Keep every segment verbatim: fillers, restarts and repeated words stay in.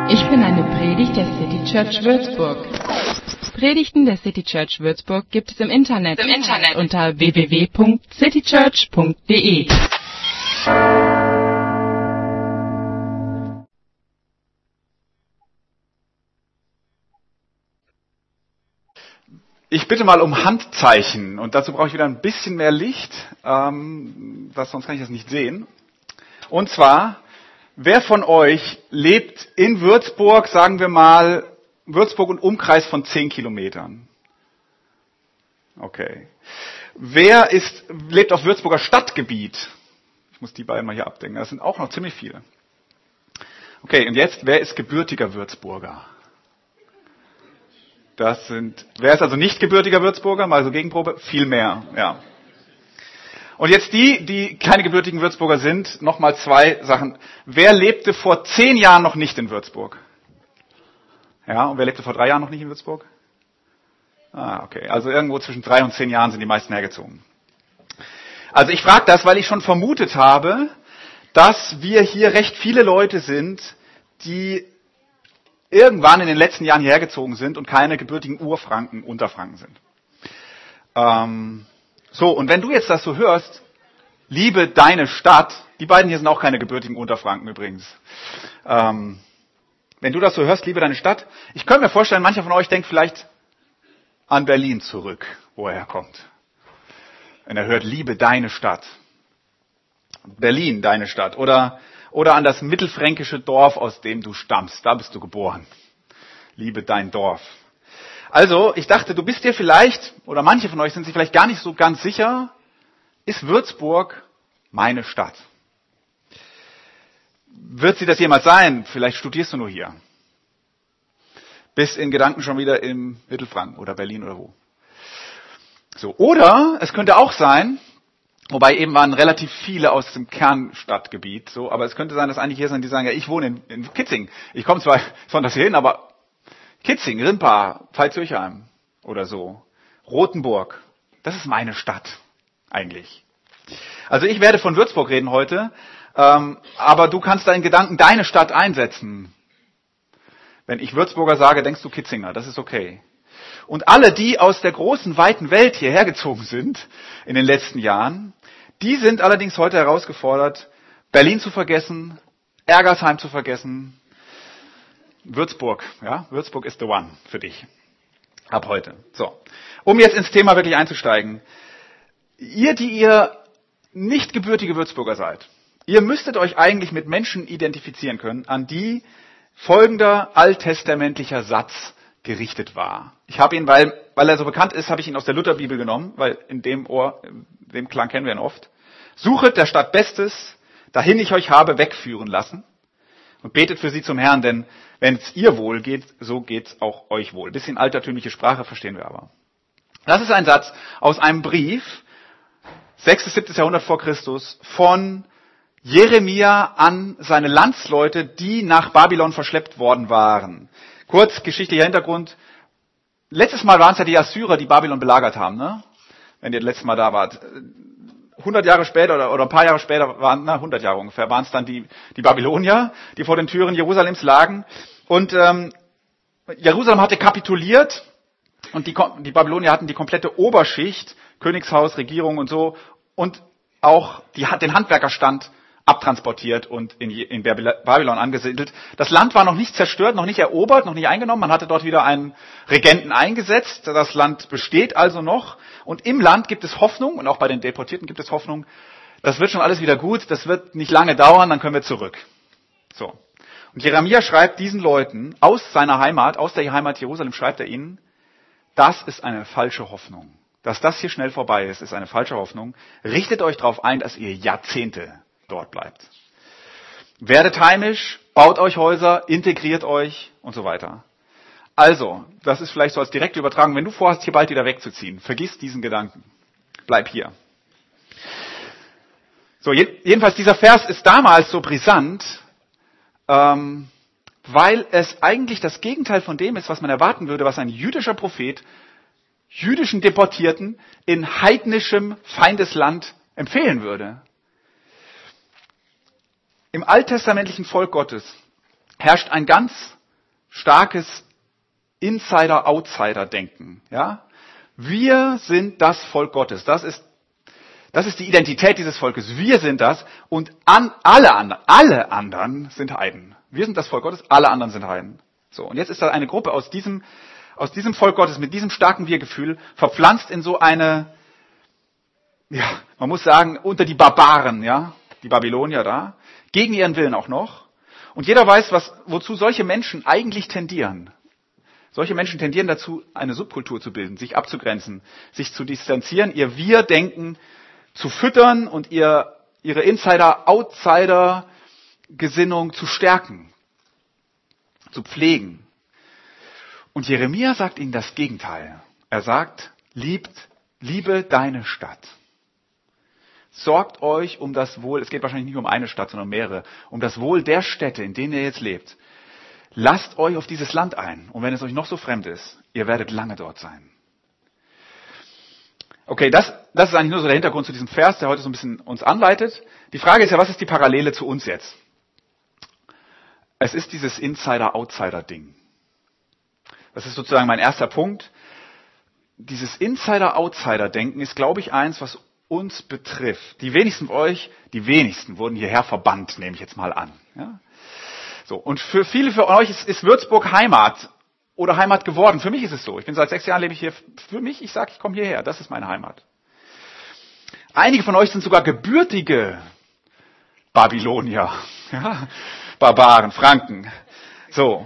Ich bin eine Predigt der City Church Würzburg. Predigten der City Church Würzburg gibt es im Internet, Im Internet. unter w w w punkt citychurch punkt d e. Ich bitte mal um Handzeichen und dazu brauche ich wieder ein bisschen mehr Licht, ähm, was, sonst kann ich das nicht sehen. Und zwar, wer von euch lebt in Würzburg, sagen wir mal, Würzburg und Umkreis von zehn Kilometern? Okay. Wer ist, lebt auf Würzburger Stadtgebiet? Ich muss die beiden mal hier abdenken, das sind auch noch ziemlich viele. Okay, und jetzt, wer ist gebürtiger Würzburger? Das sind, wer ist also nicht gebürtiger Würzburger? Mal so Gegenprobe, viel mehr, ja. Und jetzt die, die keine gebürtigen Würzburger sind, nochmal zwei Sachen. Wer lebte vor zehn Jahren noch nicht in Würzburg? Ja, und wer lebte vor drei Jahren noch nicht in Würzburg? Ah, okay. Also irgendwo zwischen drei und zehn Jahren sind die meisten hergezogen. Also ich frage das, weil ich schon vermutet habe, dass wir hier recht viele Leute sind, die irgendwann in den letzten Jahren hierher gezogen sind und keine gebürtigen Urfranken, Unterfranken sind. Ähm, so, und wenn du jetzt das so hörst, liebe deine Stadt, die beiden hier sind auch keine gebürtigen Unterfranken übrigens. Ähm, wenn du das so hörst, liebe deine Stadt, ich könnte mir vorstellen, mancher von euch denkt vielleicht an Berlin zurück, wo er herkommt. Wenn er hört, liebe deine Stadt. Berlin, deine Stadt. Oder Oder an das mittelfränkische Dorf, aus dem du stammst. Da bist du geboren. Liebe dein Dorf. Also, ich dachte, du bist dir vielleicht, oder manche von euch sind sich vielleicht gar nicht so ganz sicher, ist Würzburg meine Stadt? Wird sie das jemals sein? Vielleicht studierst du nur hier. Bist in Gedanken schon wieder im Mittelfranken oder Berlin oder wo. So. Oder es könnte auch sein, wobei eben waren relativ viele aus dem Kernstadtgebiet, so, aber es könnte sein, dass einige hier sind, die sagen, ja, ich wohne in, in Kitzing. Ich komme zwar von das hier hin, aber Kitzing, Rimpa, Pfalz-Hürchem oder so, Rothenburg, das ist meine Stadt eigentlich. Also ich werde von Würzburg reden heute, ähm, aber du kannst da in Gedanken deine Stadt einsetzen. Wenn ich Würzburger sage, denkst du Kitzinger, das ist okay. Und alle, die aus der großen, weiten Welt hierher gezogen sind in den letzten Jahren, die sind allerdings heute herausgefordert, Berlin zu vergessen, Ergersheim zu vergessen, Würzburg, ja, Würzburg ist the one für dich. Ab heute. So. Um jetzt ins Thema wirklich einzusteigen. Ihr, die ihr nicht gebürtige Würzburger seid, ihr müsstet euch eigentlich mit Menschen identifizieren können, an die folgender alttestamentlicher Satz gerichtet war. Ich habe ihn, weil, weil er so bekannt ist, habe ich ihn aus der Lutherbibel genommen, weil in dem Ohr, in dem Klang kennen wir ihn oft. Suchet der Stadt Bestes, dahin ich euch habe wegführen lassen, und betet für sie zum Herrn, denn wenn es ihr wohl geht, so geht's auch euch wohl. Bisschen altertümliche Sprache, verstehen wir aber. Das ist ein Satz aus einem Brief, sechstes, siebtes Jahrhundert vor Christus, von Jeremia an seine Landsleute, die nach Babylon verschleppt worden waren. Kurz geschichtlicher Hintergrund. Letztes Mal waren es ja die Assyrer, die Babylon belagert haben, ne? Wenn ihr das letzte Mal da wart. hundert Jahre später oder, oder ein paar Jahre später waren, na, hundert Jahre ungefähr, waren es dann die, die Babylonier, die vor den Türen Jerusalems lagen. Und ähm, Jerusalem hatte kapituliert und die, die Babylonier hatten die komplette Oberschicht, Königshaus, Regierung und so, und auch die, den Handwerkerstand abtransportiert und in, in Babylon angesiedelt. Das Land war noch nicht zerstört, noch nicht erobert, noch nicht eingenommen. Man hatte dort wieder einen Regenten eingesetzt. Das Land besteht also noch. Und im Land gibt es Hoffnung, und auch bei den Deportierten gibt es Hoffnung, das wird schon alles wieder gut, das wird nicht lange dauern, dann können wir zurück. So. Und Jeremia schreibt diesen Leuten aus seiner Heimat, aus der Heimat Jerusalem, schreibt er ihnen, das ist eine falsche Hoffnung. Dass das hier schnell vorbei ist, ist eine falsche Hoffnung. Richtet euch darauf ein, dass ihr Jahrzehnte dort bleibt. Werdet heimisch, baut euch Häuser, integriert euch und so weiter. Also, das ist vielleicht so als direkte Übertragung, wenn du vorhast, hier bald wieder wegzuziehen, vergiss diesen Gedanken. Bleib hier. So, jedenfalls dieser Vers ist damals so brisant, ähm, weil es eigentlich das Gegenteil von dem ist, was man erwarten würde, was ein jüdischer Prophet jüdischen Deportierten in heidnischem Feindesland empfehlen würde. Im alttestamentlichen Volk Gottes herrscht ein ganz starkes Insider-Outsider-Denken. Ja? Wir sind das Volk Gottes. Das ist, das ist die Identität dieses Volkes. Wir sind das und an, alle, anderen, alle anderen sind Heiden. Wir sind das Volk Gottes, alle anderen sind Heiden. So, und jetzt ist da eine Gruppe aus diesem, aus diesem Volk Gottes mit diesem starken Wir-Gefühl verpflanzt in so eine, ja, man muss sagen, unter die Barbaren, ja, die Babylonier da, gegen ihren Willen auch noch. Und jeder weiß, was, wozu solche Menschen eigentlich tendieren. Solche Menschen tendieren dazu, eine Subkultur zu bilden, sich abzugrenzen, sich zu distanzieren, ihr Wir-Denken zu füttern und ihr, ihre Insider-Outsider-Gesinnung zu stärken, zu pflegen. Und Jeremia sagt ihnen das Gegenteil. Er sagt, liebt, liebe deine Stadt. Sorgt euch um das Wohl, es geht wahrscheinlich nicht um eine Stadt, sondern mehrere, um das Wohl der Städte, in denen ihr jetzt lebt. Lasst euch auf dieses Land ein. Und wenn es euch noch so fremd ist, ihr werdet lange dort sein. Okay, das, das ist eigentlich nur so der Hintergrund zu diesem Vers, der heute so ein bisschen uns anleitet. Die Frage ist ja, was ist die Parallele zu uns jetzt? Es ist dieses Insider-Outsider-Ding. Das ist sozusagen mein erster Punkt. Dieses Insider-Outsider-Denken ist, glaube ich, eins, was uns betrifft. Die wenigsten von euch, die wenigsten wurden hierher verbannt, nehme ich jetzt mal an. Ja? So, und für viele von euch ist, ist Würzburg Heimat oder Heimat geworden. Für mich ist es so. Ich bin seit sechs Jahren lebe ich hier. Für mich, ich sage, ich komme hierher. Das ist meine Heimat. Einige von euch sind sogar gebürtige Babylonier, ja? Barbaren, Franken. So.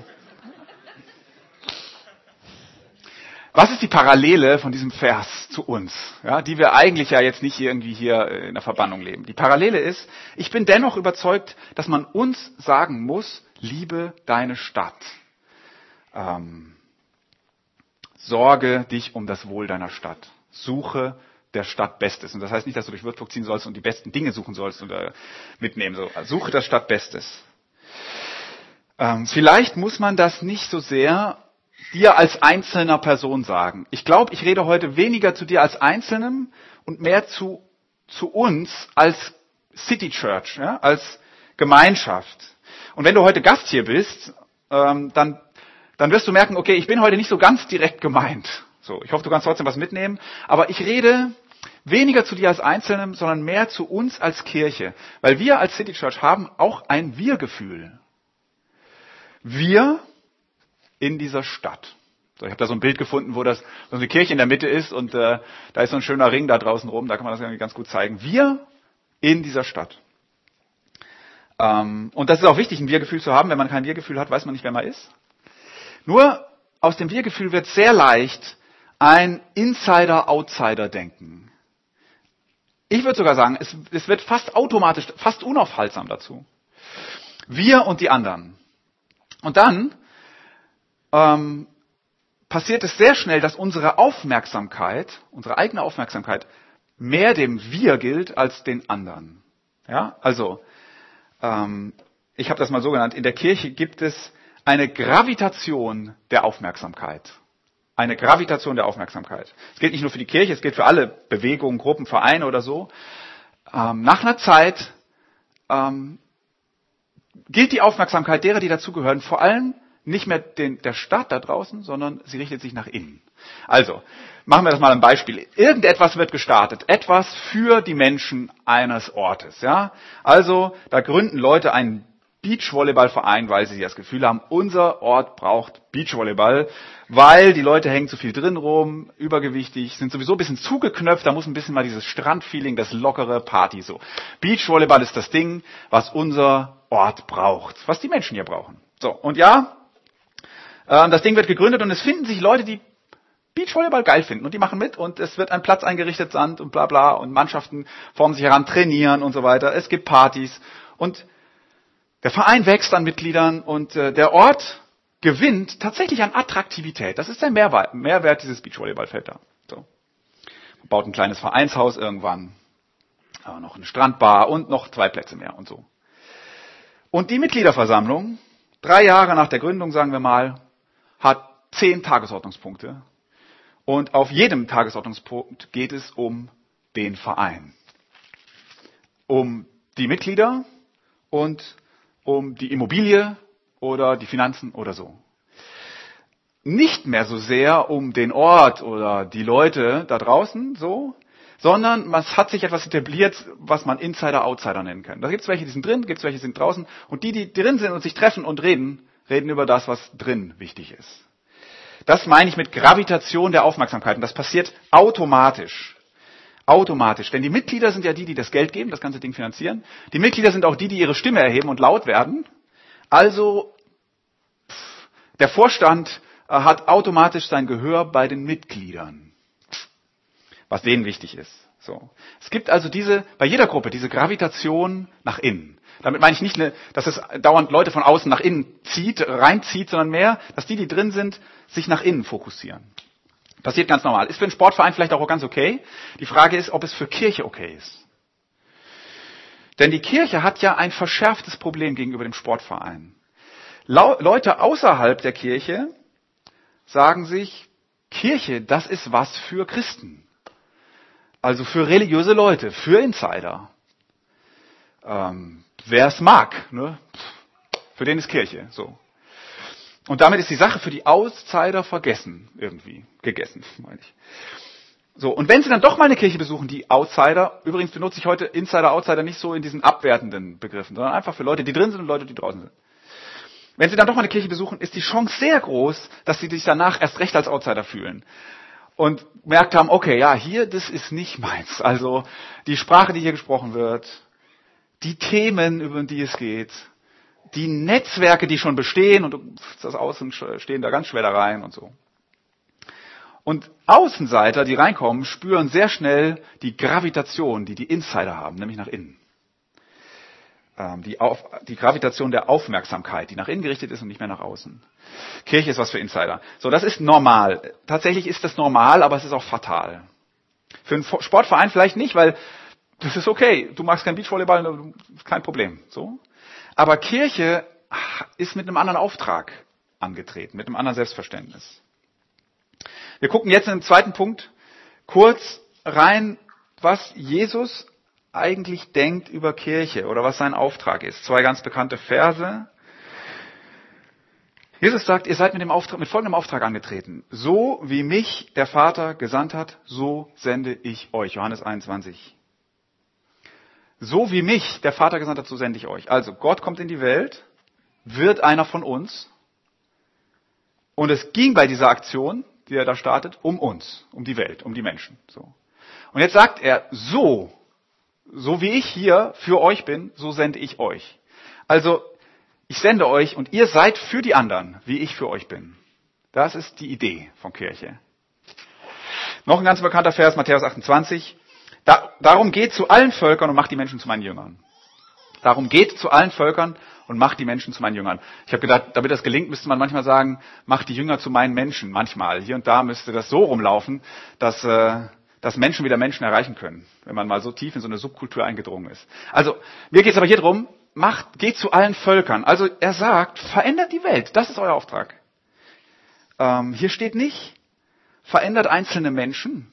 Was ist die Parallele von diesem Vers zu uns, ja, die wir eigentlich ja jetzt nicht irgendwie hier in der Verbannung leben? Die Parallele ist, ich bin dennoch überzeugt, dass man uns sagen muss, liebe deine Stadt. Ähm, sorge dich um das Wohl deiner Stadt. Suche der Stadt Bestes. Und das heißt nicht, dass du durch Würzburg ziehen sollst und die besten Dinge suchen sollst oder mitnehmen. So, suche der Stadt Bestes. Ähm, vielleicht muss man das nicht so sehr dir als einzelner Person sagen. Ich glaube, ich rede heute weniger zu dir als Einzelnem und mehr zu, zu uns als City Church, ja, als Gemeinschaft. Und wenn du heute Gast hier bist, ähm, dann, dann wirst du merken, okay, ich bin heute nicht so ganz direkt gemeint. So, ich hoffe, du kannst trotzdem was mitnehmen. Aber ich rede weniger zu dir als Einzelnem, sondern mehr zu uns als Kirche. Weil wir als City Church haben auch ein Wir-Gefühl. Wir in dieser Stadt. So, ich habe da so ein Bild gefunden, wo das so eine Kirche in der Mitte ist und äh, da ist so ein schöner Ring da draußen rum, da kann man das irgendwie ganz gut zeigen. Wir in dieser Stadt. Ähm, und das ist auch wichtig, ein Wir-Gefühl zu haben. Wenn man kein Wir-Gefühl hat, weiß man nicht, wer man ist. Nur aus dem Wir-Gefühl wird sehr leicht ein Insider-Outsider-Denken. Ich würde sogar sagen, es, es wird fast automatisch, fast unaufhaltsam dazu. Wir und die anderen. Und dann ähm, passiert es sehr schnell, dass unsere Aufmerksamkeit, unsere eigene Aufmerksamkeit, mehr dem Wir gilt als den anderen. Ja, also ähm, ich habe das mal so genannt: In der Kirche gibt es eine Gravitation der Aufmerksamkeit. Eine Gravitation der Aufmerksamkeit. Es gilt nicht nur für die Kirche, es gilt für alle Bewegungen, Gruppen, Vereine oder so. Ähm, nach einer Zeit ähm, gilt die Aufmerksamkeit derer, die dazugehören, vor allem nicht mehr den, der Stadt da draußen, sondern sie richtet sich nach innen. Also, machen wir das mal ein Beispiel. Irgendetwas wird gestartet. Etwas für die Menschen eines Ortes. Ja? Also, da gründen Leute einen Beachvolleyballverein, weil sie das Gefühl haben, unser Ort braucht Beachvolleyball, weil die Leute hängen zu viel drin rum, übergewichtig, sind sowieso ein bisschen zugeknöpft, da muss ein bisschen mal dieses Strandfeeling, das lockere Party so. Beachvolleyball ist das Ding, was unser Ort braucht, was die Menschen hier brauchen. So, und ja, das Ding wird gegründet und es finden sich Leute, die Beachvolleyball geil finden und die machen mit und es wird ein Platz eingerichtet, Sand und bla bla und Mannschaften formen sich heran, trainieren und so weiter. Es gibt Partys und der Verein wächst an Mitgliedern und äh, der Ort gewinnt tatsächlich an Attraktivität. Das ist der Mehrwert, Mehrwert dieses Beachvolleyballfeld da. So. Man baut ein kleines Vereinshaus irgendwann, aber noch eine Strandbar und noch zwei Plätze mehr und so. Und die Mitgliederversammlung, drei Jahre nach der Gründung, sagen wir mal, hat zehn Tagesordnungspunkte. Und auf jedem Tagesordnungspunkt geht es um den Verein. Um die Mitglieder und um die Immobilie oder die Finanzen oder so. nicht mehr so sehr um den Ort oder die Leute da draußen, so, sondern es hat sich etwas etabliert, was man Insider, Outsider nennen kann. Da gibt es welche, die sind drin, gibt es welche, die sind draußen. Und die, die drin sind und sich treffen und reden, reden über das, was drin wichtig ist. Das meine ich mit Gravitation der Aufmerksamkeit. Und das passiert automatisch. Automatisch. Denn die Mitglieder sind ja die, die das Geld geben, das ganze Ding finanzieren. Die Mitglieder sind auch die, die ihre Stimme erheben und laut werden. Also pff, der Vorstand äh, hat automatisch sein Gehör bei den Mitgliedern. Was denen wichtig ist. So. Es gibt also diese, bei jeder Gruppe, diese Gravitation nach innen. Damit meine ich nicht, eine, dass es dauernd Leute von außen nach innen zieht, reinzieht, sondern mehr, dass die, die drin sind, sich nach innen fokussieren. Passiert ganz normal. Ist für einen Sportverein vielleicht auch ganz okay. Die Frage ist, ob es für Kirche okay ist. Denn die Kirche hat ja ein verschärftes Problem gegenüber dem Sportverein. Leute außerhalb der Kirche sagen sich, Kirche, das ist was für Christen. Also für religiöse Leute, für Insider. Ähm, wer es mag, ne? Für den ist Kirche. So. Und damit ist die Sache für die Outsider vergessen, irgendwie. Gegessen, meine ich. So, und wenn sie dann doch mal eine Kirche besuchen, die Outsider, übrigens benutze ich heute Insider, Outsider nicht so in diesen abwertenden Begriffen, sondern einfach für Leute, die drin sind und Leute, die draußen sind. Wenn sie dann doch mal eine Kirche besuchen, ist die Chance sehr groß, dass sie sich danach erst recht als Outsider fühlen. Und merkt haben, okay, ja, hier, das ist nicht meins. Also die Sprache, die hier gesprochen wird, die Themen, über die es geht, die Netzwerke, die schon bestehen und das Außen stehen da ganz schwer da rein und so. Und Außenseiter, die reinkommen, spüren sehr schnell die Gravitation, die die Insider haben, nämlich nach innen. Die, Auf, die Gravitation der Aufmerksamkeit, die nach innen gerichtet ist und nicht mehr nach außen. Kirche ist was für Insider. So, das ist normal. Tatsächlich ist das normal, aber es ist auch fatal. Für einen Sportverein vielleicht nicht, weil das ist okay. Du magst kein Beachvolleyball, kein Problem. So. Aber Kirche ist mit einem anderen Auftrag angetreten, mit einem anderen Selbstverständnis. Wir gucken jetzt in den zweiten Punkt kurz rein, was Jesus eigentlich denkt über Kirche oder was sein Auftrag ist. Zwei ganz bekannte Verse. Jesus sagt, ihr seid mit dem Auftrag, mit folgendem Auftrag angetreten. So wie mich der Vater gesandt hat, so sende ich euch. Johannes einundzwanzig. So wie mich der Vater gesandt hat, so sende ich euch. Also Gott kommt in die Welt, wird einer von uns. Und es ging bei dieser Aktion, die er da startet, um uns, um die Welt, um die Menschen. So. Und jetzt sagt er, so, so wie ich hier für euch bin, so sende ich euch. Also, ich sende euch und ihr seid für die anderen, wie ich für euch bin. Das ist die Idee von Kirche. Noch ein ganz bekannter Vers, Matthäus achtundzwanzig. Da, darum geht zu allen Völkern und macht die Menschen zu meinen Jüngern. Darum geht zu allen Völkern und macht die Menschen zu meinen Jüngern. Ich habe gedacht, damit das gelingt, müsste man manchmal sagen, macht die Jünger zu meinen Menschen. Manchmal. Hier und da müsste das so rumlaufen, dass, äh, dass Menschen wieder Menschen erreichen können, wenn man mal so tief in so eine Subkultur eingedrungen ist. Also, mir geht es aber hier drum, macht, geht zu allen Völkern. Also er sagt, verändert die Welt. Das ist euer Auftrag. Ähm, hier steht nicht, verändert einzelne Menschen.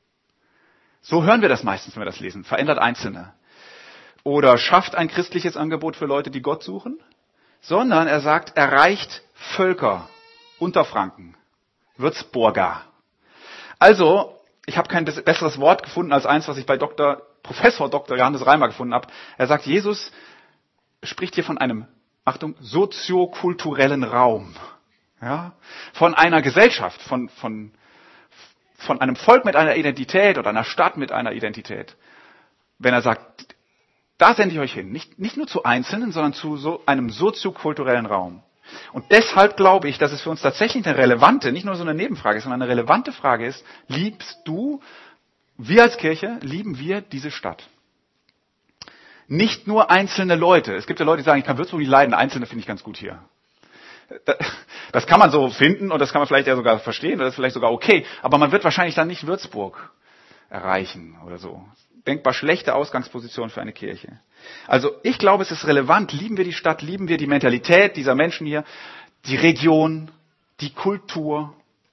So hören wir das meistens, wenn wir das lesen. Verändert Einzelne. Oder schafft ein christliches Angebot für Leute, die Gott suchen. Sondern er sagt, erreicht Völker. Unterfranken. Würzburger. Also, ich habe kein besseres Wort gefunden als eins, was ich bei Doktor, Professor Doktor Johannes Reimer gefunden habe. Er sagt, Jesus spricht hier von einem, Achtung, soziokulturellen Raum. Ja? Von einer Gesellschaft, von, von, von einem Volk mit einer Identität oder einer Stadt mit einer Identität. Wenn er sagt, da sende ich euch hin. Nicht, nicht nur zu Einzelnen, sondern zu so einem soziokulturellen Raum. Und deshalb glaube ich, dass es für uns tatsächlich eine relevante, nicht nur so eine Nebenfrage ist, sondern eine relevante Frage ist, liebst du, wir als Kirche, lieben wir diese Stadt? Nicht nur einzelne Leute. Es gibt ja Leute, die sagen, ich kann Würzburg nicht leiden, Einzelne finde ich ganz gut hier. Das kann man so finden und das kann man vielleicht ja sogar verstehen, oder das ist vielleicht sogar okay, aber man wird wahrscheinlich dann nicht Würzburg erreichen oder so. Denkbar schlechte Ausgangsposition für eine Kirche. Also ich glaube, es ist relevant, lieben wir die Stadt, lieben wir die Mentalität dieser Menschen hier, die Region, die Kultur.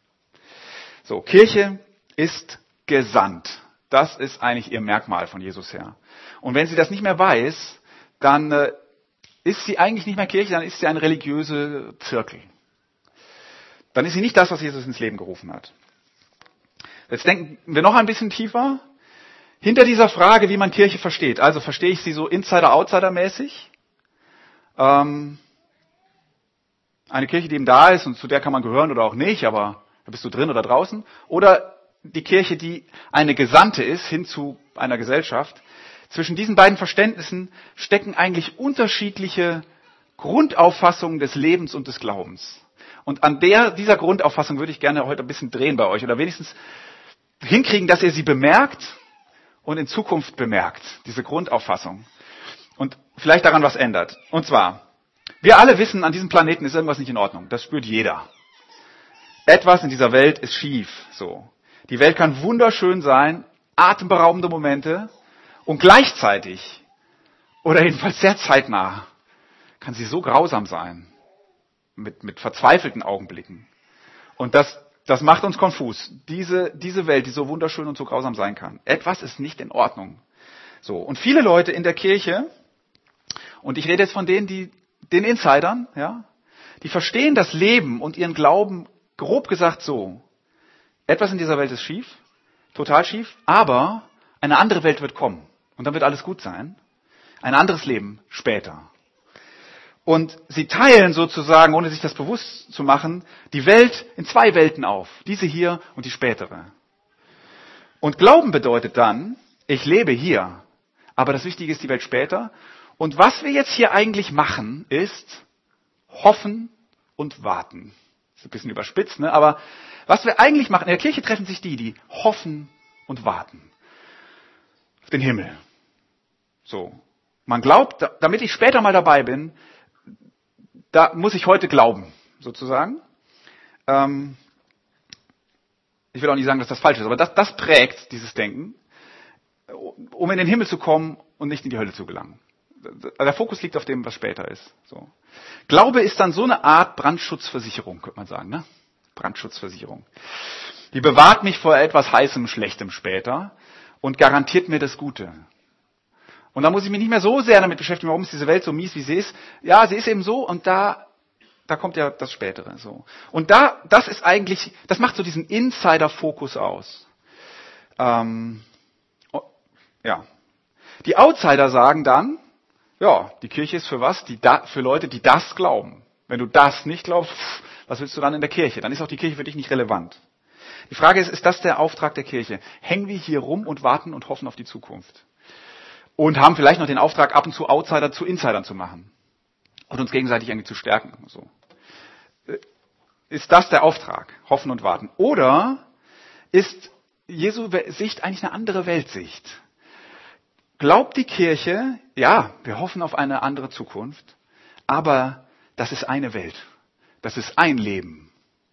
So, Kirche ist gesandt. Das ist eigentlich ihr Merkmal von Jesus her. Und wenn sie das nicht mehr weiß, dann äh, ist sie eigentlich nicht mehr Kirche, dann ist sie ein religiöser Zirkel. dann ist sie nicht das, was Jesus ins Leben gerufen hat. Jetzt denken wir noch ein bisschen tiefer. Hinter dieser Frage, wie man Kirche versteht. Also verstehe ich sie so Insider-Outsider-mäßig? Ähm, eine Kirche, die eben da ist und zu der kann man gehören oder auch nicht, aber da bist du drin oder draußen. Oder die Kirche, die eine Gesandte ist, hin zu einer Gesellschaft. Zwischen diesen beiden Verständnissen stecken eigentlich unterschiedliche Grundauffassungen des Lebens und des Glaubens. Und an der, dieser Grundauffassung würde ich gerne heute ein bisschen drehen bei euch oder wenigstens hinkriegen, dass ihr sie bemerkt und in Zukunft bemerkt, diese Grundauffassung. Und vielleicht daran was ändert. Und zwar, wir alle wissen, an diesem Planeten ist irgendwas nicht in Ordnung. Das spürt jeder. Etwas in dieser Welt ist schief. So. Die Welt kann wunderschön sein, atemberaubende Momente und gleichzeitig, oder jedenfalls sehr zeitnah, kann sie so grausam sein. Mit, mit verzweifelten Augenblicken. Und das, das macht uns konfus. Diese, diese Welt, die so wunderschön und so grausam sein kann. Etwas ist nicht in Ordnung. So. Und viele Leute in der Kirche, und ich rede jetzt von denen, die, den Insidern, ja, die verstehen das Leben und ihren Glauben grob gesagt so. Etwas in dieser Welt ist schief, total schief, aber eine andere Welt wird kommen. Und dann wird alles gut sein. Ein anderes Leben später. Und sie teilen sozusagen, ohne sich das bewusst zu machen, die Welt in zwei Welten auf. Diese hier und die spätere. Und Glauben bedeutet dann, ich lebe hier, aber das Wichtige ist die Welt später. Und was wir jetzt hier eigentlich machen, ist hoffen und warten. Das ist ein bisschen überspitzt, ne? Aber was wir eigentlich machen, in der Kirche treffen sich die, die hoffen und warten. Auf den Himmel. So. Man glaubt, damit ich später mal dabei bin, da muss ich heute glauben, sozusagen. Ähm, ich will auch nicht sagen, dass das falsch ist, aber das, das prägt dieses Denken, um in den Himmel zu kommen und nicht in die Hölle zu gelangen. Der Fokus liegt auf dem, was später ist. So. Glaube ist dann so eine Art Brandschutzversicherung, könnte man sagen. Ne? Brandschutzversicherung. Die bewahrt mich vor etwas Heißem, Schlechtem später und garantiert mir das Gute. Und da muss ich mich nicht mehr so sehr damit beschäftigen, warum ist diese Welt so mies, wie sie ist. Ja, sie ist eben so und da, da kommt ja das Spätere. So. Und da, das ist eigentlich, das macht so diesen Insider-Fokus aus. Ähm, oh, ja. Die Outsider sagen dann, ja, die Kirche ist für was? Die da, für Leute, die das glauben. Wenn du das nicht glaubst, pff, was willst du dann in der Kirche? Dann ist auch die Kirche für dich nicht relevant. Die Frage ist, ist das der Auftrag der Kirche? Hängen wir hier rum und warten und hoffen auf die Zukunft? Und haben vielleicht noch den Auftrag, ab und zu Outsider zu Insidern zu machen. Und uns gegenseitig irgendwie zu stärken. So. Ist das der Auftrag? Hoffen und warten. Oder ist Jesu Sicht eigentlich eine andere Weltsicht? Glaubt die Kirche, ja, wir hoffen auf eine andere Zukunft, aber das ist eine Welt. Das ist ein Leben.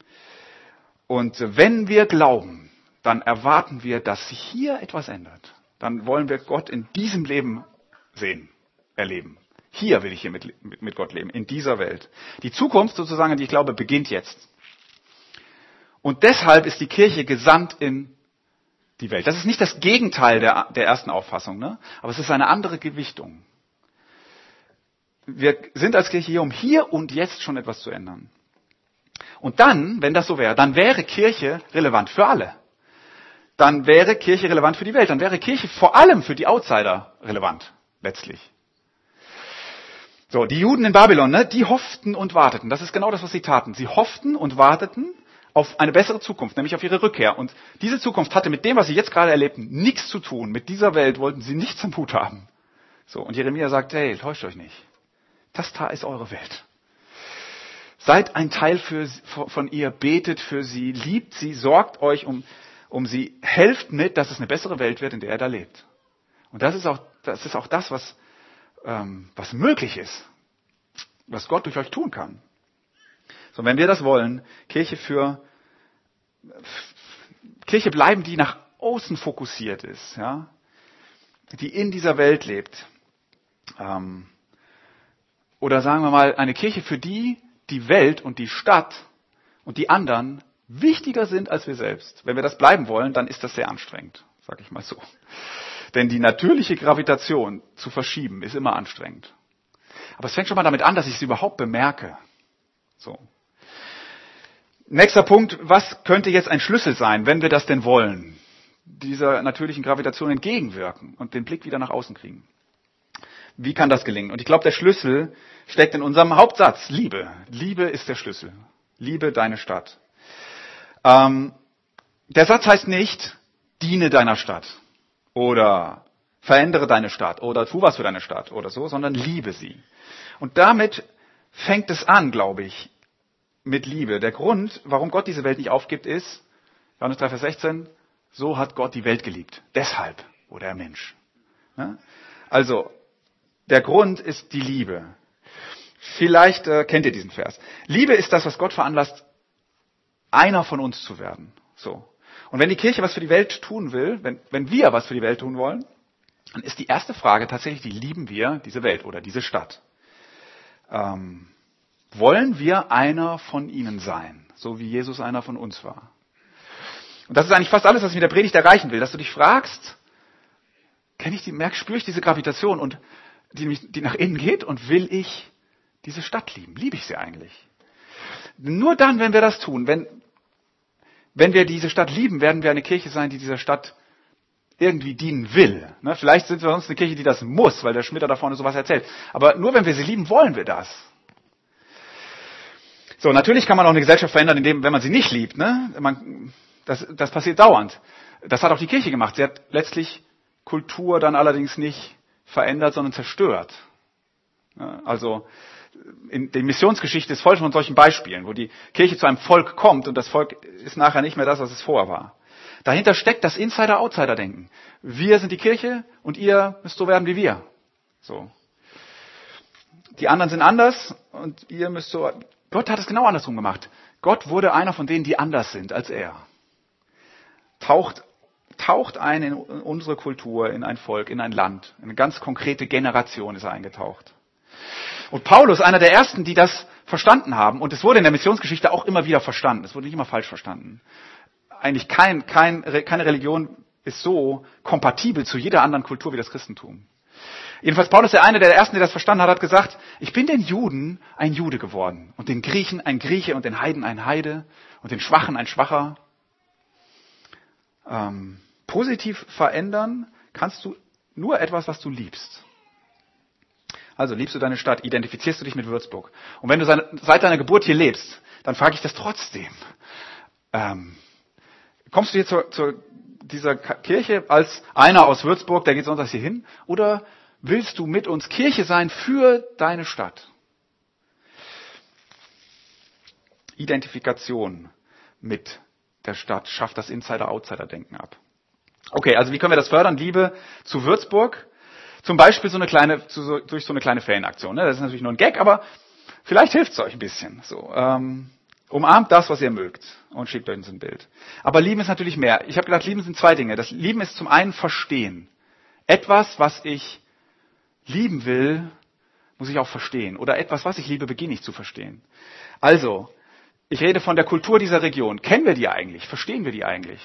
Und wenn wir glauben, dann erwarten wir, dass sich hier etwas ändert. Dann wollen wir Gott in diesem Leben sehen, erleben. Hier will ich hier mit, mit, mit Gott leben, in dieser Welt. Die Zukunft sozusagen, an die ich glaube, beginnt jetzt. Und deshalb ist die Kirche gesandt in die Welt. Das ist nicht das Gegenteil der, der ersten Auffassung, ne? Aber es ist eine andere Gewichtung. Wir sind als Kirche hier, um hier und jetzt schon etwas zu ändern. Und dann, wenn das so wäre, dann wäre Kirche relevant für alle. Dann wäre Kirche relevant für die Welt. Dann wäre Kirche vor allem für die Outsider relevant, letztlich. So, die Juden in Babylon, ne, die hofften und warteten. Das ist genau das, was sie taten. Sie hofften und warteten auf eine bessere Zukunft, nämlich auf ihre Rückkehr. Und diese Zukunft hatte mit dem, was sie jetzt gerade erlebten, nichts zu tun. Mit dieser Welt wollten sie nichts am Hut haben. So, und Jeremia sagt, hey, täuscht euch nicht. Das da ist eure Welt. Seid ein Teil für, von ihr, betet für sie, liebt sie, sorgt euch um um sie, helft mit, dass es eine bessere Welt wird, in der er da lebt. Und das ist auch das, ist auch das was, ähm, was möglich ist, was Gott durch euch tun kann. So, wenn wir das wollen, Kirche für Kirche bleiben, die nach außen fokussiert ist, ja, die in dieser Welt lebt. Ähm, oder sagen wir mal, eine Kirche, für die die Welt und die Stadt und die anderen wichtiger sind als wir selbst. Wenn wir das bleiben wollen, dann ist das sehr anstrengend, sag ich mal so. Denn die natürliche Gravitation zu verschieben ist immer anstrengend. Aber es fängt schon mal damit an, dass ich sie überhaupt bemerke. So. Nächster Punkt, was könnte jetzt ein Schlüssel sein, wenn wir das denn wollen? Dieser natürlichen Gravitation entgegenwirken und den Blick wieder nach außen kriegen. Wie kann das gelingen? Und ich glaube, der Schlüssel steckt in unserem Hauptsatz, Liebe. Liebe ist der Schlüssel. Liebe deine Stadt. Ähm, der Satz heißt nicht, diene deiner Stadt oder verändere deine Stadt oder tu was für deine Stadt oder so, sondern liebe sie. Und damit fängt es an, glaube ich, mit Liebe. Der Grund, warum Gott diese Welt nicht aufgibt, ist, Johannes drei, Vers sechzehn, so hat Gott die Welt geliebt. Deshalb wurde er Mensch. Ja? Also, der Grund ist die Liebe. Vielleicht äh, kennt ihr diesen Vers. Liebe ist das, was Gott veranlasst, einer von uns zu werden. So. Und wenn die Kirche was für die Welt tun will, wenn, wenn wir was für die Welt tun wollen, dann ist die erste Frage tatsächlich, die lieben wir diese Welt oder diese Stadt. Ähm, wollen wir einer von ihnen sein, so wie Jesus einer von uns war? Und das ist eigentlich fast alles, was ich mit der Predigt erreichen will, dass du dich fragst, kenne ich die, merk, spüre ich diese Gravitation und die, mich, die nach innen geht und will ich diese Stadt lieben? Liebe ich sie eigentlich? Nur dann, wenn wir das tun, wenn, wenn wir diese Stadt lieben, werden wir eine Kirche sein, die dieser Stadt irgendwie dienen will. Ne? Vielleicht sind wir sonst eine Kirche, die das muss, weil der Schmitter da vorne sowas erzählt. Aber nur wenn wir sie lieben, wollen wir das. So, natürlich kann man auch eine Gesellschaft verändern, indem, wenn man sie nicht liebt. Ne? Man, das, das passiert dauernd. Das hat auch die Kirche gemacht. Sie hat letztlich Kultur dann allerdings nicht verändert, sondern zerstört. Ja, also in der Missionsgeschichte ist voll von solchen Beispielen, wo die Kirche zu einem Volk kommt und das Volk ist nachher nicht mehr das, was es vorher war. Dahinter steckt das Insider-Outsider-Denken. Wir sind die Kirche und ihr müsst so werden wie wir. So. Die anderen sind anders und ihr müsst so. Gott hat es genau andersrum gemacht. Gott wurde einer von denen, die anders sind als er. Taucht, taucht ein in unsere Kultur, in ein Volk, in ein Land. In eine ganz konkrete Generation ist er eingetaucht. Und Paulus, einer der ersten, die das verstanden haben, und es wurde in der Missionsgeschichte auch immer wieder verstanden, es wurde nicht immer falsch verstanden. Eigentlich kein, kein, keine Religion ist so kompatibel zu jeder anderen Kultur wie das Christentum. Jedenfalls Paulus, der eine der ersten, der das verstanden hat, hat gesagt, ich bin den Juden ein Jude geworden und den Griechen ein Grieche und den Heiden ein Heide und den Schwachen ein Schwacher. Ähm, positiv verändern kannst du nur etwas, was du liebst. Also liebst du deine Stadt, identifizierst du dich mit Würzburg. Und wenn du seit deiner Geburt hier lebst, dann frage ich das trotzdem. Ähm, kommst du hier zur, zur dieser Kirche als einer aus Würzburg, der geht sonntags hier hin? Oder willst du mit uns Kirche sein für deine Stadt? Identifikation mit der Stadt schafft das Insider-Outsider-Denken ab. Okay, also wie können wir das fördern? Liebe zu Würzburg. Zum Beispiel so eine kleine, so, durch so eine kleine Fanaktion. Ne? Das ist natürlich nur ein Gag, aber vielleicht hilft es euch ein bisschen. So, ähm, umarmt das, was ihr mögt und schickt euch uns ein Bild. Aber Lieben ist natürlich mehr. Ich habe gedacht, Lieben sind zwei Dinge. Das Lieben ist zum einen Verstehen. Etwas, was ich lieben will, muss ich auch verstehen. Oder etwas, was ich liebe, beginne ich zu verstehen. Also, ich rede von der Kultur dieser Region. Kennen wir die eigentlich? Verstehen wir die eigentlich?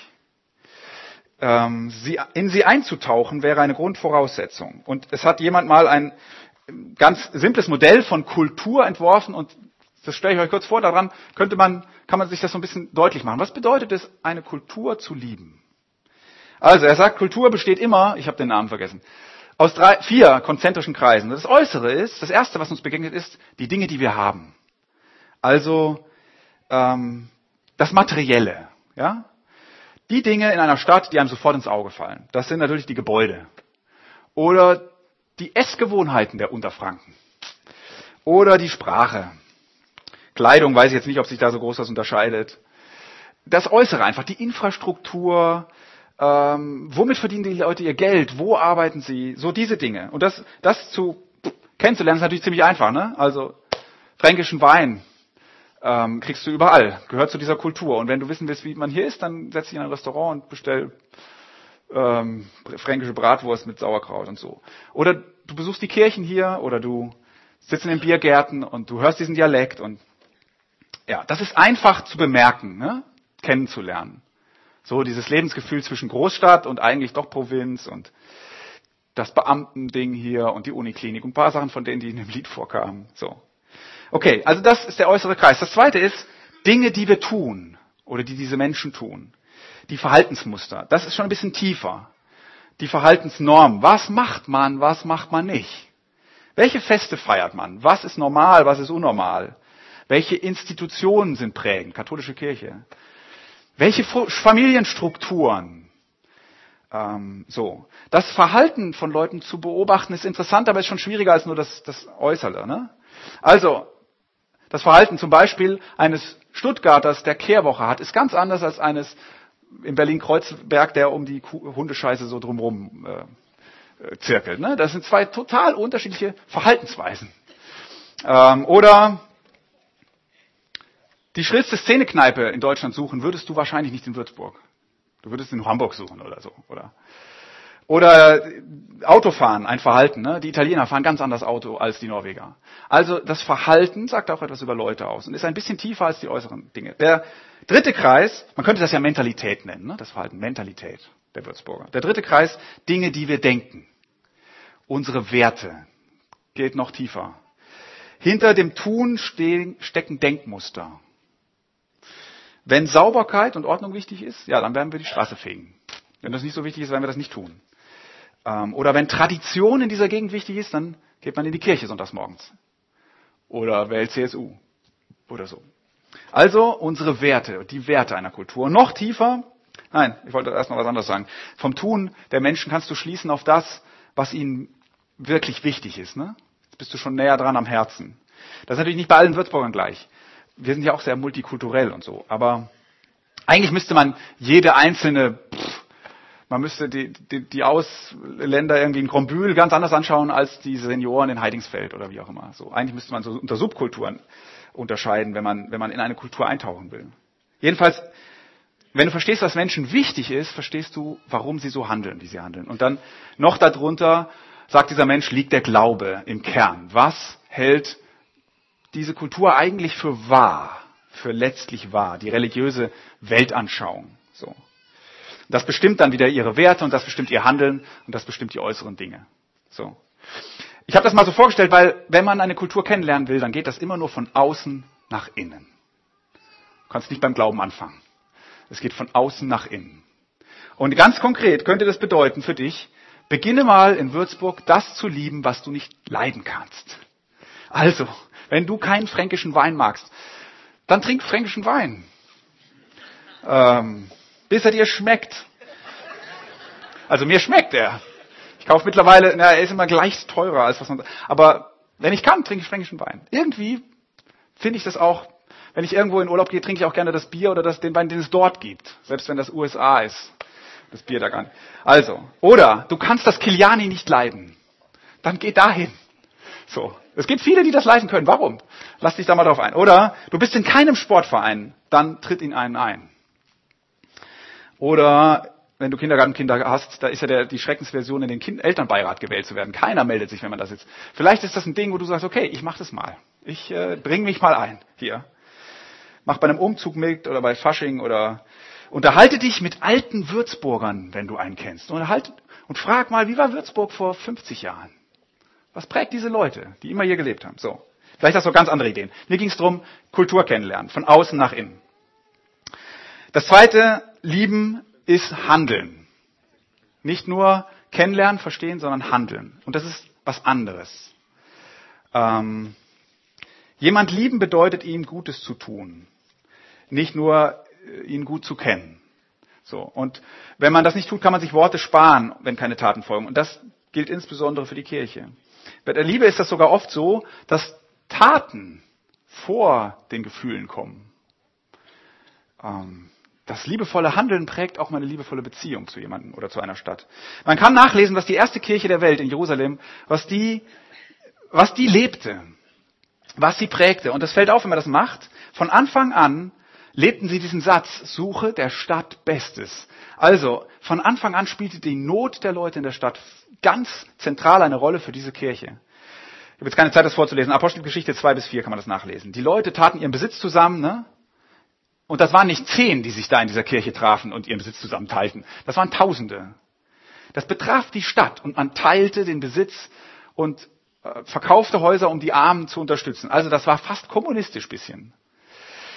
Ähm, sie, in sie einzutauchen wäre eine Grundvoraussetzung. Und es hat jemand mal ein ganz simples Modell von Kultur entworfen und das stelle ich euch kurz vor. Daran könnte man, kann man sich das so ein bisschen deutlich machen. Was bedeutet es, eine Kultur zu lieben? Also, er sagt, Kultur besteht immer, ich habe den Namen vergessen, aus drei, vier konzentrischen Kreisen. Das Äußere ist, das Erste, was uns begegnet, ist die Dinge, die wir haben. Also ähm, das Materielle. Ja? Die Dinge in einer Stadt, die einem sofort ins Auge fallen. Das sind natürlich die Gebäude. Oder die Essgewohnheiten der Unterfranken. Oder die Sprache. Kleidung, weiß ich jetzt nicht, ob sich da so groß was unterscheidet. Das Äußere einfach, die Infrastruktur. Ähm, womit verdienen die Leute ihr Geld? Wo arbeiten sie? So diese Dinge. Und das, das zu kennenzulernen ist natürlich ziemlich einfach. Ne? Also fränkischen Wein ähm, kriegst du überall. Gehört zu dieser Kultur. Und wenn du wissen willst, wie man hier ist, dann setz dich in ein Restaurant und bestell ähm, fränkische Bratwurst mit Sauerkraut und so. Oder du besuchst die Kirchen hier oder du sitzt in den Biergärten und du hörst diesen Dialekt. Und ja, das ist einfach zu bemerken, ne? Kennenzulernen. So dieses Lebensgefühl zwischen Großstadt und eigentlich doch Provinz und das Beamtending hier und die Uniklinik und ein paar Sachen von denen, die in dem Lied vorkamen. So. Okay, also das ist der äußere Kreis. Das zweite ist Dinge, die wir tun oder die diese Menschen tun. Die Verhaltensmuster, das ist schon ein bisschen tiefer. Die Verhaltensnormen, was macht man, was macht man nicht? Welche Feste feiert man? Was ist normal, was ist unnormal? Welche Institutionen sind prägend? Katholische Kirche. Welche Familienstrukturen? Ähm, so. Das Verhalten von Leuten zu beobachten ist interessant, aber ist schon schwieriger als nur das, das Äußere. Ne? Also, das Verhalten zum Beispiel eines Stuttgarters, der Kehrwoche hat, ist ganz anders als eines in Berlin-Kreuzberg, der um die Kuh- Hundescheiße so drumherum äh, zirkelt. Ne? Das sind zwei total unterschiedliche Verhaltensweisen. Ähm, oder die schrillste Szenekneipe in Deutschland suchen, würdest du wahrscheinlich nicht in Würzburg. Du würdest in Hamburg suchen oder so. Oder, oder Autofahren, ein Verhalten. Ne? Die Italiener fahren ganz anders Auto als die Norweger. Also das Verhalten sagt auch etwas über Leute aus und ist ein bisschen tiefer als die äußeren Dinge. Der dritte Kreis, man könnte das ja Mentalität nennen, ne? Das Verhalten, Mentalität der Würzburger. Der dritte Kreis, Dinge, die wir denken. Unsere Werte. Geht noch tiefer. Hinter dem Tun stehen, stecken Denkmuster. Wenn Sauberkeit und Ordnung wichtig ist, ja, dann werden wir die Straße fegen. Wenn das nicht so wichtig ist, werden wir das nicht tun. Ähm, oder wenn Tradition in dieser Gegend wichtig ist, dann geht man in die Kirche sonntags morgens. Oder wählt C S U. Oder so. Also unsere Werte, die Werte einer Kultur. Noch tiefer, nein, ich wollte erst noch was anderes sagen. Vom Tun der Menschen kannst du schließen auf das, was ihnen wirklich wichtig ist. Ne? Jetzt bist du schon näher dran am Herzen. Das ist natürlich nicht bei allen Würzburgern gleich. Wir sind ja auch sehr multikulturell und so. Aber eigentlich müsste man jede einzelne, pff, man müsste die, die, die Ausländer irgendwie in Grombühl ganz anders anschauen als die Senioren in Heidingsfeld oder wie auch immer. So, eigentlich müsste man so unter Subkulturen unterscheiden, wenn man, wenn man in eine Kultur eintauchen will. Jedenfalls, wenn du verstehst, was Menschen wichtig ist, verstehst du, warum sie so handeln, wie sie handeln. Und dann noch darunter sagt dieser Mensch, liegt der Glaube im Kern. Was hält diese Kultur eigentlich für wahr, für letztlich wahr, die religiöse Weltanschauung. So. Das bestimmt dann wieder ihre Werte und das bestimmt ihr Handeln und das bestimmt die äußeren Dinge. So. Ich habe das mal so vorgestellt, weil wenn man eine Kultur kennenlernen will, dann geht das immer nur von außen nach innen. Du kannst nicht beim Glauben anfangen. Es geht von außen nach innen. Und ganz konkret könnte das bedeuten für dich, beginne mal in Würzburg das zu lieben, was du nicht leiden kannst. Also, wenn du keinen fränkischen Wein magst, dann trink fränkischen Wein. Ähm, bis er dir schmeckt. Also mir schmeckt er. Ich kaufe mittlerweile, na, er ist immer gleich teurer als was man, aber wenn ich kann, trinke ich fränkischen Wein. Irgendwie finde ich das auch, wenn ich irgendwo in Urlaub gehe, trinke ich auch gerne das Bier oder das, den Wein, den es dort gibt. Selbst wenn das U S A ist. Das Bier da gar nicht. Also, oder du kannst das Kiliani nicht leiden. Dann geh dahin. So. Es gibt viele, die das leisten können. Warum? Lass dich da mal drauf ein. Oder du bist in keinem Sportverein, dann tritt in einen ein. Oder wenn du Kindergartenkinder hast, da ist ja der, die Schreckensversion, in den kind- Elternbeirat gewählt zu werden. Keiner meldet sich, wenn man das jetzt. Vielleicht ist das ein Ding, wo du sagst, okay, ich mach das mal. Ich äh, bring mich mal ein. Hier. Mach bei einem Umzug mit oder bei Fasching oder unterhalte dich mit alten Würzburgern, wenn du einen kennst. Unterhalte, und frag mal, wie war Würzburg vor fünfzig Jahren? Was prägt diese Leute, die immer hier gelebt haben? So. Vielleicht hast du ganz andere Ideen. Mir ging es darum, Kultur kennenlernen, von außen nach innen. Das zweite, lieben, ist handeln. Nicht nur kennenlernen, verstehen, sondern handeln. Und das ist was anderes. Ähm, jemand lieben bedeutet, ihm Gutes zu tun. Nicht nur, ihn gut zu kennen. So. Und wenn man das nicht tut, kann man sich Worte sparen, wenn keine Taten folgen. Und das gilt insbesondere für die Kirche. Bei der Liebe ist das sogar oft so, dass Taten vor den Gefühlen kommen. Das liebevolle Handeln prägt auch meine liebevolle Beziehung zu jemandem oder zu einer Stadt. Man kann nachlesen, was die erste Kirche der Welt in Jerusalem, was die, was die lebte, was sie prägte. Und das fällt auf, wenn man das macht. Von Anfang an lebten sie diesen Satz, suche der Stadt Bestes. Also, von Anfang an spielte die Not der Leute in der Stadt ganz zentral eine Rolle für diese Kirche. Ich habe jetzt keine Zeit, das vorzulesen. Apostelgeschichte zwei bis vier kann man das nachlesen. Die Leute taten ihren Besitz zusammen, ne? Und das waren nicht zehn, die sich da in dieser Kirche trafen und ihren Besitz zusammen teilten. Das waren Tausende. Das betraf die Stadt und man teilte den Besitz und äh, verkaufte Häuser, um die Armen zu unterstützen. Also das war fast kommunistisch bisschen.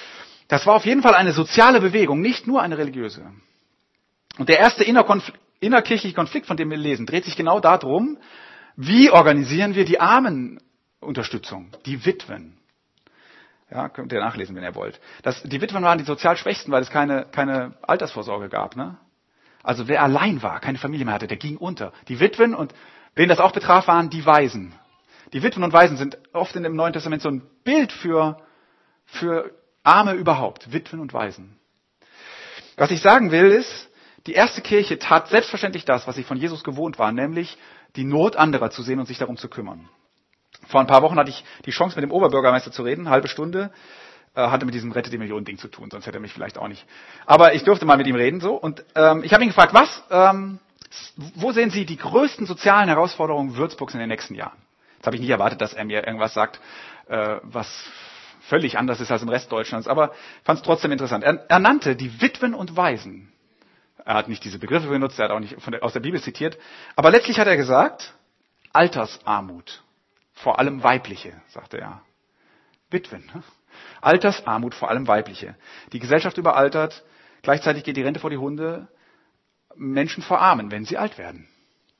Das war auf jeden Fall eine soziale Bewegung, nicht nur eine religiöse. Und der erste innerkonf- innerkirchliche Konflikt, von dem wir lesen, dreht sich genau darum, wie organisieren wir die Armenunterstützung, die Witwen. Ja, könnt ihr nachlesen, wenn ihr wollt. Das, die Witwen waren die sozial Schwächsten, weil es keine, keine Altersvorsorge gab. Ne? Also wer allein war, keine Familie mehr hatte, der ging unter. Die Witwen und wen das auch betraf, waren die Waisen. Die Witwen und Waisen sind oft in dem Neuen Testament so ein Bild für, für Arme überhaupt. Witwen und Waisen. Was ich sagen will ist, die erste Kirche tat selbstverständlich das, was sie von Jesus gewohnt war, nämlich die Not anderer zu sehen und sich darum zu kümmern. Vor ein paar Wochen hatte ich die Chance, mit dem Oberbürgermeister zu reden, eine halbe Stunde, äh, hatte mit diesem Rette die Millionen Ding zu tun, sonst hätte er mich vielleicht auch nicht. Aber ich durfte mal mit ihm reden, so, und ähm, ich habe ihn gefragt, was, ähm, wo sehen Sie die größten sozialen Herausforderungen Würzburgs in den nächsten Jahren? Jetzt habe ich nicht erwartet, dass er mir irgendwas sagt, äh, was völlig anders ist als im Rest Deutschlands, aber fand es trotzdem interessant. Er, er nannte die Witwen und Waisen. Er hat nicht diese Begriffe benutzt, er hat auch nicht von der, aus der Bibel zitiert, aber letztlich hat er gesagt, Altersarmut. Vor allem weibliche, sagte er. Witwen. Altersarmut, vor allem weibliche. Die Gesellschaft überaltert, gleichzeitig geht die Rente vor die Hunde, Menschen verarmen, wenn sie alt werden.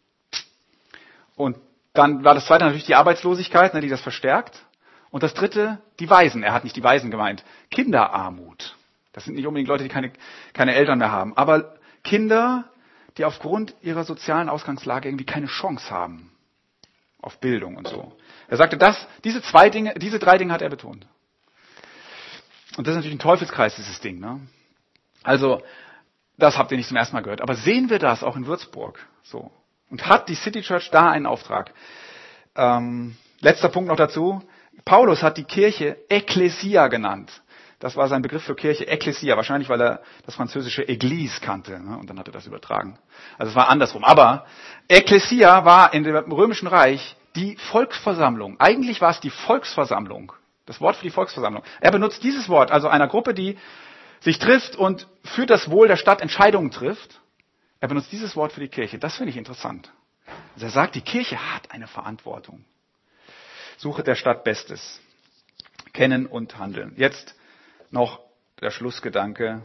Und dann war das zweite natürlich die Arbeitslosigkeit, die das verstärkt. Und das dritte, die Waisen. Er hat nicht die Waisen gemeint. Kinderarmut. Das sind nicht unbedingt Leute, die keine, keine Eltern mehr haben. Aber Kinder, die aufgrund ihrer sozialen Ausgangslage irgendwie keine Chance haben. Auf Bildung und so. Er sagte, das, diese zwei Dinge, diese drei Dinge hat er betont. Und das ist natürlich ein Teufelskreis, dieses Ding. Ne? Also, das habt ihr nicht zum ersten Mal gehört. Aber sehen wir das auch in Würzburg? So. Und hat die City Church da einen Auftrag? Ähm, letzter Punkt noch dazu. Paulus hat die Kirche Ekklesia genannt. Das war sein Begriff für Kirche, Ekklesia. Wahrscheinlich, weil er das französische Église kannte. Ne? Und dann hat er das übertragen. Also es war andersrum. Aber Ekklesia war in dem Römischen Reich die Volksversammlung. Eigentlich war es die Volksversammlung. Das Wort für die Volksversammlung. Er benutzt dieses Wort, also einer Gruppe, die sich trifft und für das Wohl der Stadt Entscheidungen trifft. Er benutzt dieses Wort für die Kirche. Das finde ich interessant. Also er sagt, die Kirche hat eine Verantwortung. Suche der Stadt Bestes. Kennen und handeln. Jetzt noch der Schlussgedanke.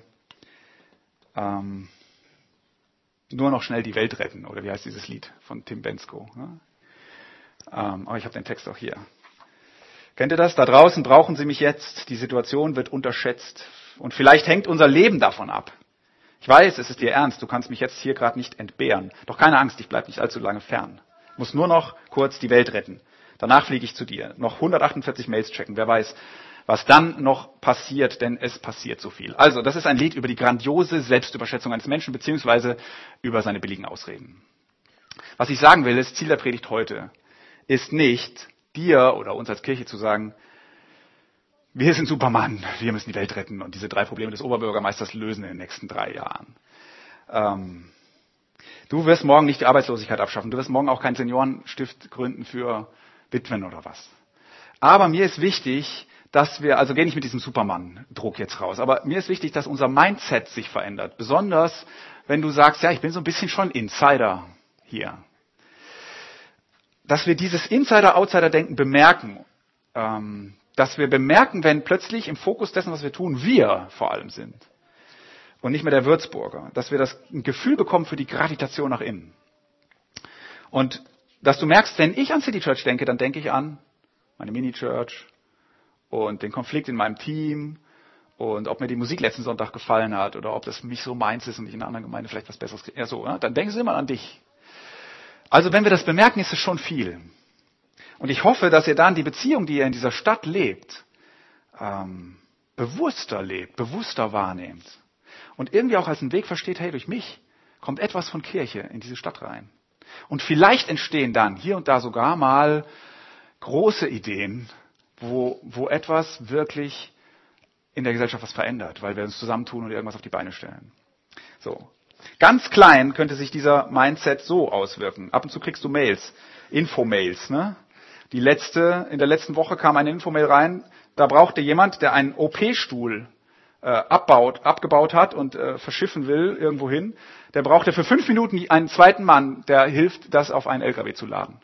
Ähm, nur noch schnell die Welt retten. Oder wie heißt dieses Lied von Tim Bensko? Ne? Ähm, aber ich habe den Text auch hier. Kennt ihr das? Da draußen brauchen sie mich jetzt. Die Situation wird unterschätzt. Und vielleicht hängt unser Leben davon ab. Ich weiß, es ist dir ernst. Du kannst mich jetzt hier gerade nicht entbehren. Doch keine Angst, ich bleibe nicht allzu lange fern. Ich muss nur noch kurz die Welt retten. Danach fliege ich zu dir. Noch hundertachtundvierzig Mails checken. Wer weiß, was dann noch passiert, denn es passiert so viel. Also, das ist ein Lied über die grandiose Selbstüberschätzung eines Menschen, beziehungsweise über seine billigen Ausreden. Was ich sagen will, ist, Ziel der Predigt heute ist nicht, dir oder uns als Kirche zu sagen, wir sind Superman, wir müssen die Welt retten und diese drei Probleme des Oberbürgermeisters lösen in den nächsten drei Jahren. Ähm, du wirst morgen nicht die Arbeitslosigkeit abschaffen, du wirst morgen auch keinen Seniorenstift gründen für Witwen oder was. Aber mir ist wichtig, dass wir, also gehe nicht mit diesem Superman-Druck jetzt raus, aber mir ist wichtig, dass unser Mindset sich verändert. Besonders, wenn du sagst, ja, ich bin so ein bisschen schon Insider hier. Dass wir dieses Insider-Outsider-Denken bemerken, ähm, dass wir bemerken, wenn plötzlich im Fokus dessen, was wir tun, wir vor allem sind. Und nicht mehr der Würzburger. Dass wir das ein Gefühl bekommen für die Gravitation nach innen. Und dass du merkst, wenn ich an City Church denke, dann denke ich an meine Mini-Church und den Konflikt in meinem Team und ob mir die Musik letzten Sonntag gefallen hat oder ob das mich so meins ist und ich in einer anderen Gemeinde vielleicht was Besseres kriege. Ja, so, ne? Dann denken sie immer an dich. Also wenn wir das bemerken, ist es schon viel. Und ich hoffe, dass ihr dann die Beziehung, die ihr in dieser Stadt lebt, ähm, bewusster lebt, bewusster wahrnehmt. Und irgendwie auch als einen Weg versteht, hey, durch mich kommt etwas von Kirche in diese Stadt rein. Und vielleicht entstehen dann hier und da sogar mal große Ideen, wo, wo etwas wirklich in der Gesellschaft was verändert, weil wir uns zusammentun und irgendwas auf die Beine stellen. So. Ganz klein könnte sich dieser Mindset so auswirken. Ab und zu kriegst du Mails, Infomails, ne? Die letzte, in der letzten Woche kam eine Infomail rein, da brauchte jemand, der einen O P-Stuhl äh, abbaut, abgebaut hat und äh, verschiffen will irgendwohin, der brauchte für fünf Minuten einen zweiten Mann, der hilft, das auf einen L K W zu laden.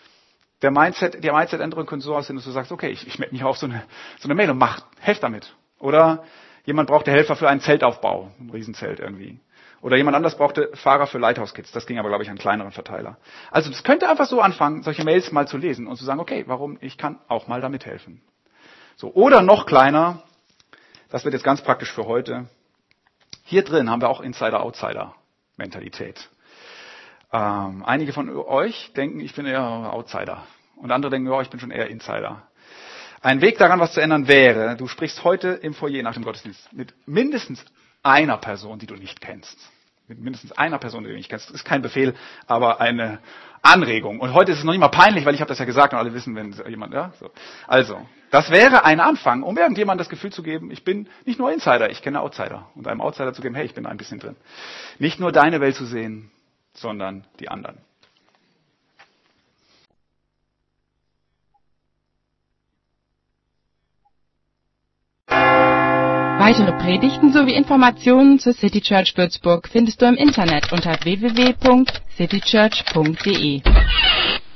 Der Mindset, die Mindset-Änderung könnte so aussehen, dass du sagst, okay, ich, ich melde mich auf so eine, so eine Mail und mach, helf damit. Oder jemand brauchte Helfer für einen Zeltaufbau, ein Riesenzelt irgendwie. Oder jemand anders brauchte Fahrer für Lighthouse-Kids. Das ging aber, glaube ich, an kleineren Verteiler. Also das könnte einfach so anfangen, solche Mails mal zu lesen und zu sagen, okay, warum, ich kann auch mal da mithelfen. So, oder noch kleiner, das wird jetzt ganz praktisch für heute. Hier drin haben wir auch Insider-Outsider-Mentalität. Ähm, einige von euch denken, ich bin eher Outsider. Und andere denken, ja, ich bin schon eher Insider. Ein Weg daran, was zu ändern wäre, du sprichst heute im Foyer nach dem Gottesdienst mit mindestens einer Person, die du nicht kennst. Mit mindestens einer Person, die du nicht kennst. Das ist kein Befehl, aber eine Anregung. Und heute ist es noch nicht mal peinlich, weil ich habe das ja gesagt und alle wissen, wenn jemand, ja, so. Also, das wäre ein Anfang, um irgendjemandem das Gefühl zu geben, ich bin nicht nur Insider, ich kenne Outsider. Und einem Outsider zu geben, hey, ich bin ein bisschen drin. Nicht nur deine Welt zu sehen, sondern die anderen. Weitere Predigten sowie Informationen zur City Church Würzburg findest du im Internet unter w w w punkt city church punkt d e.